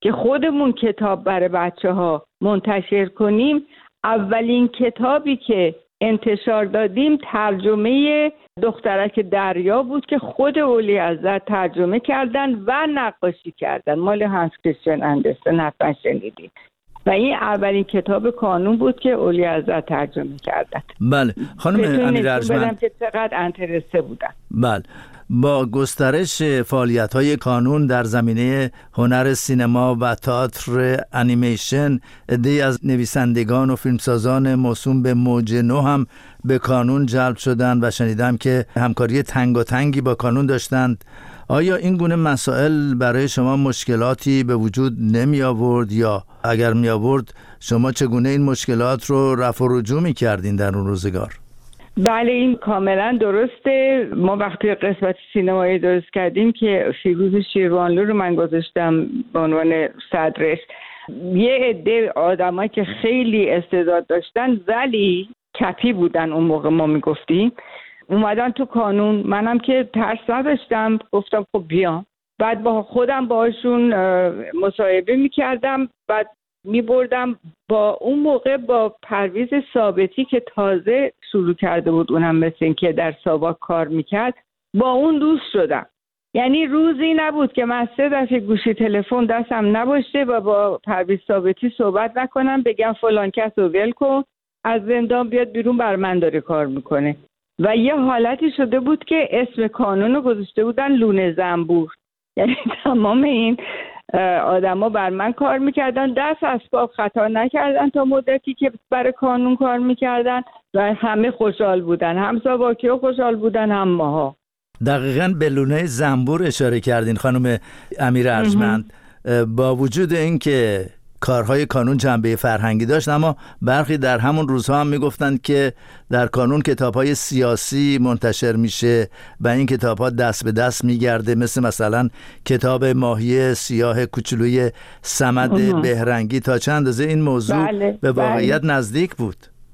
که خودمون کتاب برای بچه ها منتشر کنیم. اولین کتابی که انتشار دادیم ترجمه دخترک دریا بود که خود اولیعزت ترجمه کردن و نقاشی کردن، مال هانس کریستیان اندرسن، حتما شنیدید. و این اولین کتاب کانون بود که اولیعزت ترجمه کردن. بله خانم امیر ارجمند که چقدر انترسته بودن. بله، با گسترش فعالیت‌های کانون در زمینه هنر سینما و تئاتر انیمیشن، عده‌ای از نویسندگان و فیلمسازان موسوم به موج نو هم به کانون جلب شدند و شنیدم که همکاری تنگاتنگی با کانون داشتند. آیا این گونه مسائل برای شما مشکلاتی به وجود نمی آورد، یا اگر می آورد شما چگونه این مشکلات رو رفع و رجوع می کردین در اون روزگار؟ بله این کاملا درسته. ما وقتی قسمت سینمایی درست کردیم که فیروز شیروانلو رو من گذاشتم به عنوان صدرش، یه عده آدمایی که خیلی استعداد داشتن ولی کپی بودن، اون موقع ما میگفتیم، اومدن تو کانون. منم که ترس نداشتم، گفتم خب بیام. بعد با خودم باشون مصاحبه میکردم، بعد میبردم. با اون موقع با پرویز ثابتی که تازه شروع کرده بود، اونم مثل این که در ساواک کار میکرد، با اون دوست شدم. یعنی روزی نبود که من 3 دفعه گوشی تلفن دستم نباشه و با پرویز ثابتی صحبت نکنم، بگم فلان کس رو ول کن، از زندان بیاد بیرون، بر من داره کار میکنه. و یه حالتی شده بود که اسم کانون رو گذاشته بودن لونه زنبور. یعنی تمام این آدما بر من کار میکردن، دست از پا خطا نکردن تا مدتی که برای کانون کار میکردن و همه خوشحال بودن، هم ساواکی‌ها خوشحال بودن هم ماها. دقیقاً به لونه زنبور اشاره کردین خانم امیر ارجمند. با وجود این که کارهای کانون جنبه فرهنگی داشت، اما برخی در همون روزها هم میگفتند که در کانون کتاب‌های سیاسی منتشر میشه و این کتاب‌ها دست به دست میگرده، مثلا کتاب ماهی سیاه کوچولوی صمد بهرنگی. تا چند اندازه این موضوع به واقعیت نزدیک بود؟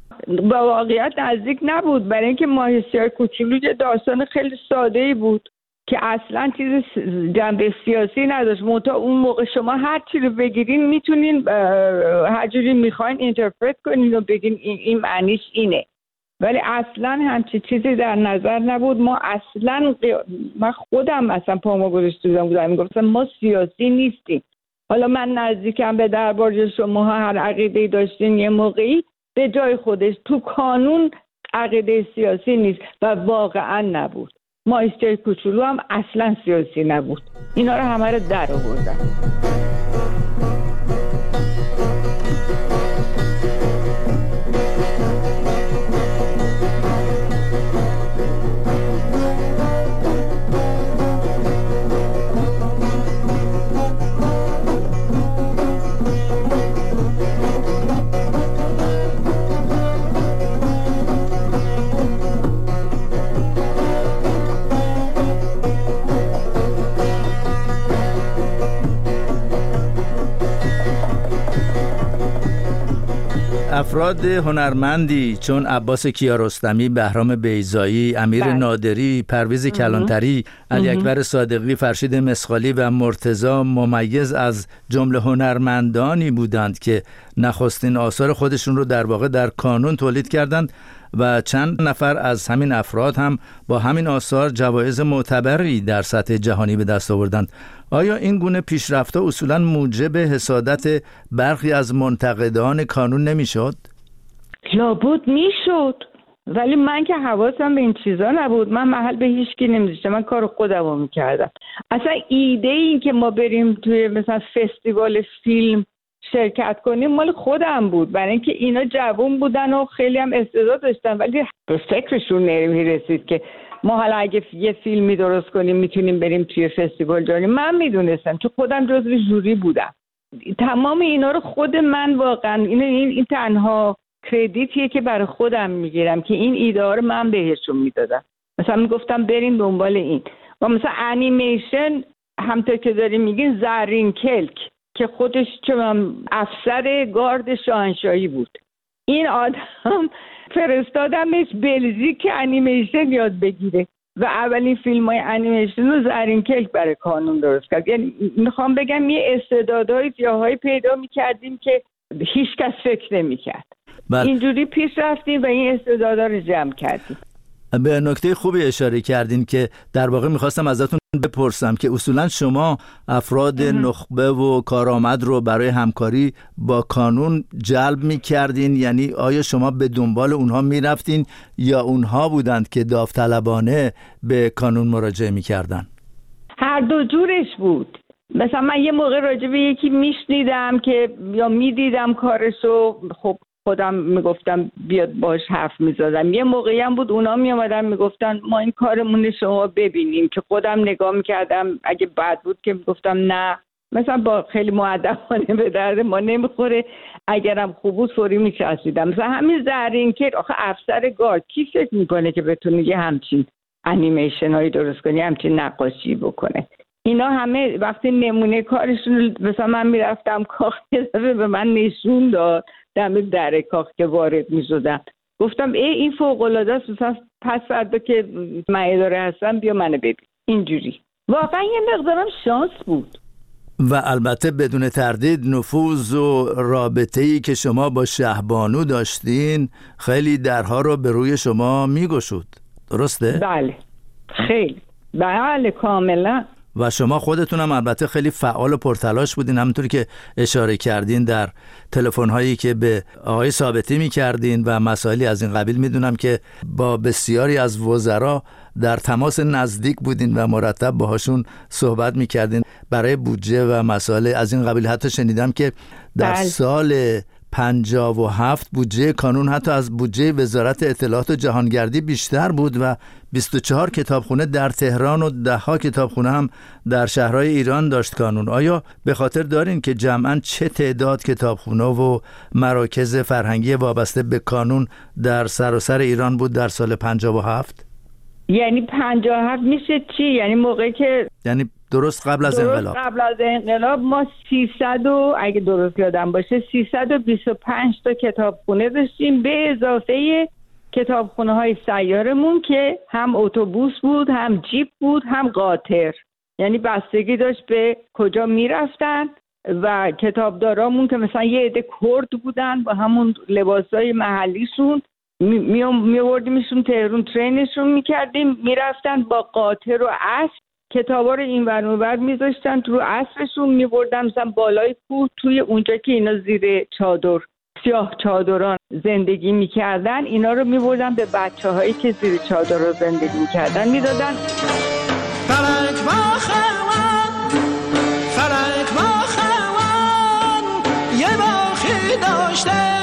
با واقعیت نزدیک نبود، برای اینکه ماهی سیاه کوچولو یه داستان خیلی ساده‌ای بود که اصلا چیز جنبه سیاسی نداشت. منتها اون موقع شما هر چی رو بگیرین میتونین هر جوری میخواین اینترپرت کنین و بگین این معنیش اینه، ولی اصلا همچی چیزی در نظر نبود. ما اصلا من خودم اصلا پامو گذاشته بودم میگفتم ما سیاسی نیستیم. حالا من نزدیکم به دربار شما هر عقیده‌ای داشتین یه موقعی به جای خودش، تو کانون عقیده سیاسی نیست و واقعا نبود. ماهیچه کوچولو هم اصلا سیاسی نبود. اینا رو همه رو در آوردن. افراد هنرمندی چون عباس کیارستمی، بهرام بیضایی، امیر نادری، پرویز کلانتری، علی اکبر صادقی، فرشید مسخالی و مرتضی ممیز از جمله هنرمندانی بودند که نخستین آثار خودشون رو در واقع در کانون تولید کردند و چند نفر از همین افراد هم با همین آثار جوایز معتبری در سطح جهانی به دست آوردند. آیا این گونه پیشرفت‌ها اصولاً موجب حسادت برخی از منتقدان کانون نمی‌شد؟ لابد میشد، ولی من که حواسم به این چیزا نبود. من محل به هیچ کی نمی‌ذاشتم، من کار خودم رو می‌کردم. اصلا ایده این که ما بریم توی مثلا فستیوال فیلم شرکت کنیم مال خودم بود، برای اینکه اینا جوون بودن و خیلی هم استعداد داشتن، ولی به فکرشون نمی‌رسید که ما حالا اگه یه فیلمی درست کنیم میتونیم بریم توی فستیوال جاری. من میدونستم چون خودم جزو ژوری بودم. تمام اینا رو خود من واقعا این تنها کردیتیه که برای خودم میگیرم که این ایده ها رو من بهشون میدادم. مثلا میگفتم بریم دنبال این. و مثلا انیمیشن همونطور که داریم میگین زرین کلک که خودش چون افسر گارد شاهنشاهی بود، این آدم فرستادمش بلژیک که انیمیشن یاد بگیره. و اولین فیلم های انیمیشن رو زرین کلک برای کانون درست کرد. یعنی میخوام بگم یه استعدادهای جاهای پیدا میکردیم که هیچ کس فکر نمیکرد. اینجوری پیش رفتیم و این استعدادها رو جمع کردیم. به نکته خوبی اشاره کردین که در واقع میخواستم ازتون بپرسم که اصولا شما افراد نخبه و کارآمد رو برای همکاری با کانون جلب میکردین، یعنی آیا شما به دنبال اونها میرفتین یا اونها بودند که داوطلبانه به کانون مراجعه میکردن؟ هر دو جورش بود. مثلا من یه موقع راجع به یکی میشنیدم که یا میدیدم کارشو، خب خودم میگفتم بیاد باش حرف میزدم. یه موقعی هم بود اونا میامدن میگفتن ما این کارمون شما ببینیم، که خودم نگاه میکردم اگه بد بود که میگفتم نه، مثلا با خیلی مؤدبانه به درد ما نمیخوره، اگرم خوب بود فوری میچسبیدم. مثلا همین زرین که آخه افسر گارد کی فکر میکنه که بتونه یه همچین انیمیشن هایی درست کنه، همچین نقاشی بکنه؟ اینا همه وقتی نمونه کارشون، مثلا من میرفتم کاخ به من نشون داد دم در کاخ که وارد میشدم، گفتم این فوق العاده است، مثلا پس فردا که من اداره هستم بیا منو ببین. اینجوری واقعا یه مقدارم شانس بود. و البته بدون تردید نفوذ و رابطه‌ای که شما با شهبانو داشتین خیلی درها رو به روی شما میگشود، درسته؟ بله خیلی، بله کاملا. و شما خودتون هم البته خیلی فعال و پرتلاش بودین، همونطوری که اشاره کردین در تلفن‌هایی که به آقای ثابتی می‌کردین و مسائلی از این قبیل. میدونم که با بسیاری از وزرا در تماس نزدیک بودین و مرتب باهاشون صحبت می‌کردین برای بودجه و مسائل از این قبیل. حتی شنیدم که در سال 57 بودجه کانون حتی از بودجه وزارت اطلاعات و جهانگردی بیشتر بود و 24 کتابخونه در تهران و 10 کتابخونه هم در شهرهای ایران داشت کانون. آیا به خاطر دارین که جمعاً چه تعداد کتابخونه و مراکز فرهنگی وابسته به کانون در سراسر ایران بود در سال 57؟ یعنی 57 میشه چی؟ یعنی موقعی که درست قبل از انقلاب. قبل از انقلاب ما 300 و اگه درست یادم باشه 325 تا کتابخونه داشتیم، به اضافه کتابخونه های سیارمون که هم اتوبوس بود، هم جیپ بود، هم قاطر. یعنی بستگی داشت به کجا میرفتن و کتابدارامون که مثلا یه عده کرد بودن با همون لباسای محلیشون میوردیمشون تهران، ترینشون میکردیم، میرفتن با قاطر و اسب کتابا رو این ور اون ور میذاشتن رو اسبشون، میبردن مثلا بالای کوه، توی اونجا که اینا زیر چادر سیاه چادران زندگی میکردن، اینا رو میبردن به بچه‌هایی که زیر چادر رو زندگی میکردن میدادن. فلک با خوان، فلک با خوان، یه باخی داشتم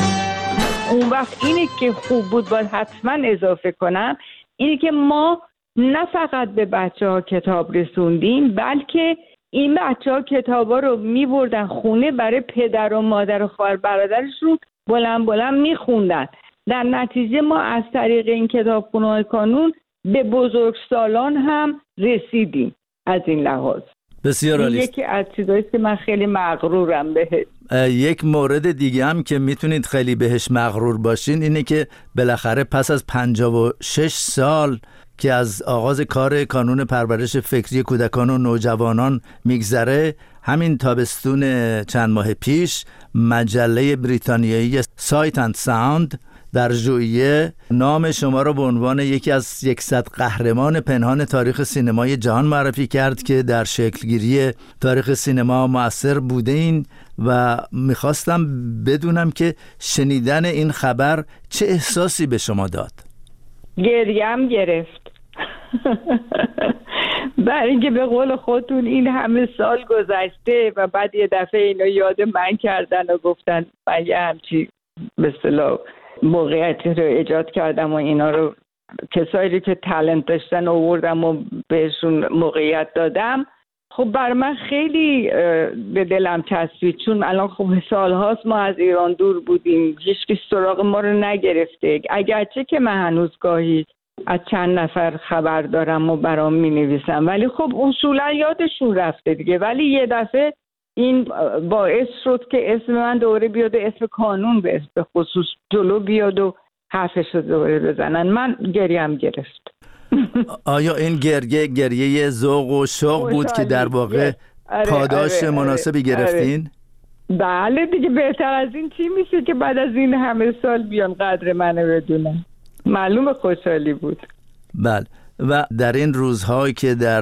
اینی که خوب بود باید حتما اضافه کنم، اینی که ما نه فقط به بچه‌ها کتاب رسوندیم، بلکه این بچه‌ها کتابا رو می‌بردن خونه برای پدر و مادر و خواهر برادرشون بلند بلند می‌خوندن. در نتیجه ما از طریق این کتابخونه‌های کانون به بزرگسالان هم رسیدیم. از این لحاظ بسیار عالی. یکی از چیزایی که من خیلی مغرورم بهش. یک مورد دیگه هم که میتونید خیلی بهش مغرور باشین اینه که بالاخره پس از 56 سال که از آغاز کار کانون پرورش فکری کودکان و نوجوانان میگذره، همین تابستون چند ماه پیش مجله بریتانیایی سایت اند ساوند در ژوئیه نام شما را به عنوان یکی از 100 قهرمان پنهان تاریخ سینمای جهان معرفی کرد که در شکلگیری تاریخ سینما مؤثر بودین و میخواستم بدونم که شنیدن این خبر چه احساسی به شما داد؟ گریم گرفت. برای اینکه به قول خودتون این همه سال گذشته و بعد یه دفعه اینو یاد من کردن و گفتن من یه همچی به اصطلاح موقعیتی رو ایجاد کردم و اینا رو کسایی که تالنت داشتن آوردم و بهشون موقعیت دادم. خب بر من خیلی به دلم چسبید، چون الان خب سالهاست ما از ایران دور بودیم، هیچ سراغ ما رو نگرفته، اگرچه که من هنوز گاهی از چند نفر خبر دارم و برام می نویسم، ولی خب اصولا یادشون رفته دیگه. ولی یه دفعه این باعث شد که اسم من دوره بیاد، اسم کانون به خصوص جلو بیاد و حرفش رو دوره بزنن. من گریم گرفت. آیا این گریه ذوق و شوق بود که در واقع پاداش مناسبی گرفتین؟ بله دیگه، بهتر از این چی میشه که بعد از این همه سال بیان قدر منو بدونن. معلوم خوشحالی بود. بله. و در این روزهایی که در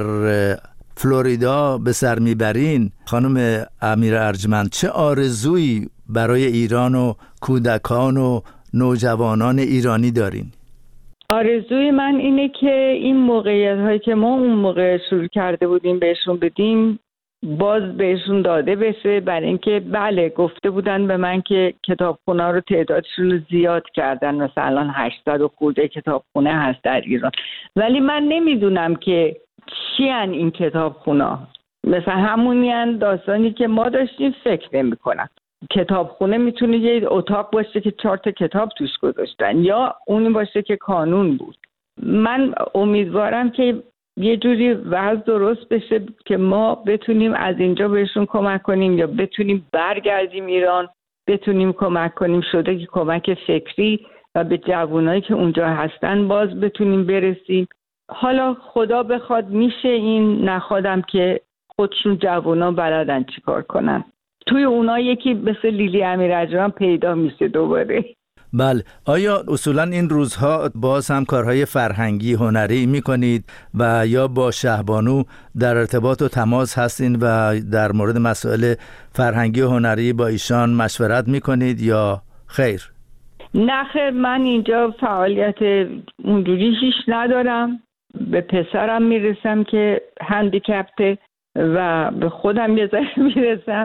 فلوریدا به سر میبرین خانم امیر ارجمند، چه آرزویی برای ایران و کودکان و نوجوانان ایرانی دارین؟ آرزوی من اینه که این موقعیت هایی که ما اون موقع شروع کرده بودیم بهشون بدیم باز بهشون داده بشه، برای اینکه بله گفته بودن به من که کتابخونه رو تعدادشون رو زیاد کردن، مثلا 800 و خورده کتابخونه هست در ایران، ولی من نمیدونم که چی ان این کتابخونه. مثلا همونی داستانی که ما داشتیم فکر نمی کنم. کتابخونه میتونه یه اتاق باشه که 4 تا کتاب توش گذاشتن، یا اونی باشه که کانون بود. من امیدوارم که یه جوری وضع درست بشه که ما بتونیم از اینجا بهشون کمک کنیم، یا بتونیم برگردیم ایران بتونیم کمک کنیم، شده که کمک فکری و به جوانایی که اونجا هستن باز بتونیم برسیم. حالا خدا بخواد میشه، این نخوادم که خودشون جوانا بلدن چی کار کنن. توی اونا یکی مثل لیلی امیرجان پیدا میشه دوباره. بله. آیا اصولا این روزها باز هم کارهای فرهنگی هنری میکنید و یا با شهبانو در ارتباط و تماس هستین و در مورد مسائل فرهنگی و هنری با ایشان مشورت میکنید یا خیر؟ نه خیر، من اینجا فعالیت اونجوری هیچ ندارم. به پسرم میرسم که هندیکپته و به خودم یه ذره میرسم.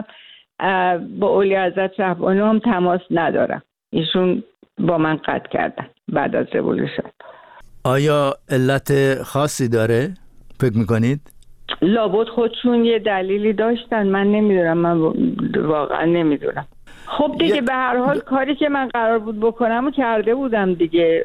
با اولی حضرت شهبانو هم تماس ندارم، ایشون با من قطع کردن بعد از رولوشن. آیا علت خاصی داره فکر میکنید؟ لابد خودشون یه دلیلی داشتن، من نمیدونم، من واقعا نمیدونم. خب دیگه به هر حال کاری که من قرار بود بکنم و کرده بودم دیگه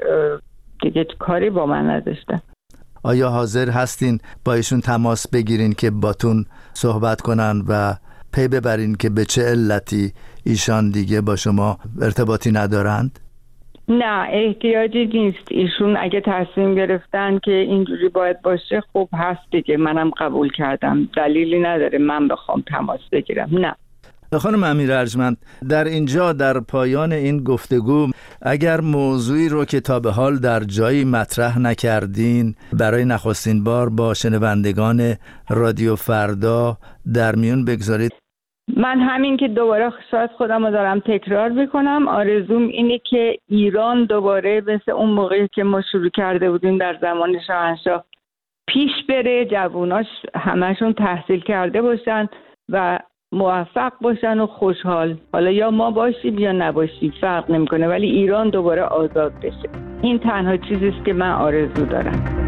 کاری با من نداشتن. آیا حاضر هستین با ایشون تماس بگیرین که باتون صحبت کنن و پی ببرین که به چه علتی ایشان دیگه با شما ارتباطی ندارند؟ نه احتیاجی نیست. ایشون اگه تصمیم گرفتن که اینجوری باید باشه خب هست دیگه، منم قبول کردم، دلیلی نداره من بخوام تماس بگیرم. نه. خانم امیر ارجمند، در اینجا در پایان این گفتگو اگر موضوعی رو که تا به حال در جایی مطرح نکردین برای نخستین بار با شنوندگان رادیو فردا در میون بگذارید. من همین که دوباره شاید خودم رو دارم تکرار میکنم، آرزوم اینه که ایران دوباره مثل اون موقعی که ما شروع کرده بودیم در زمان شاهنشاه پیش بره، جواناش همشون تحصیل کرده باشن و موفق باشن و خوشحال. حالا یا ما باشیم یا نباشیم فرق نمیکنه، ولی ایران دوباره آزاد بشه. این تنها چیزیست که من آرزو دارم.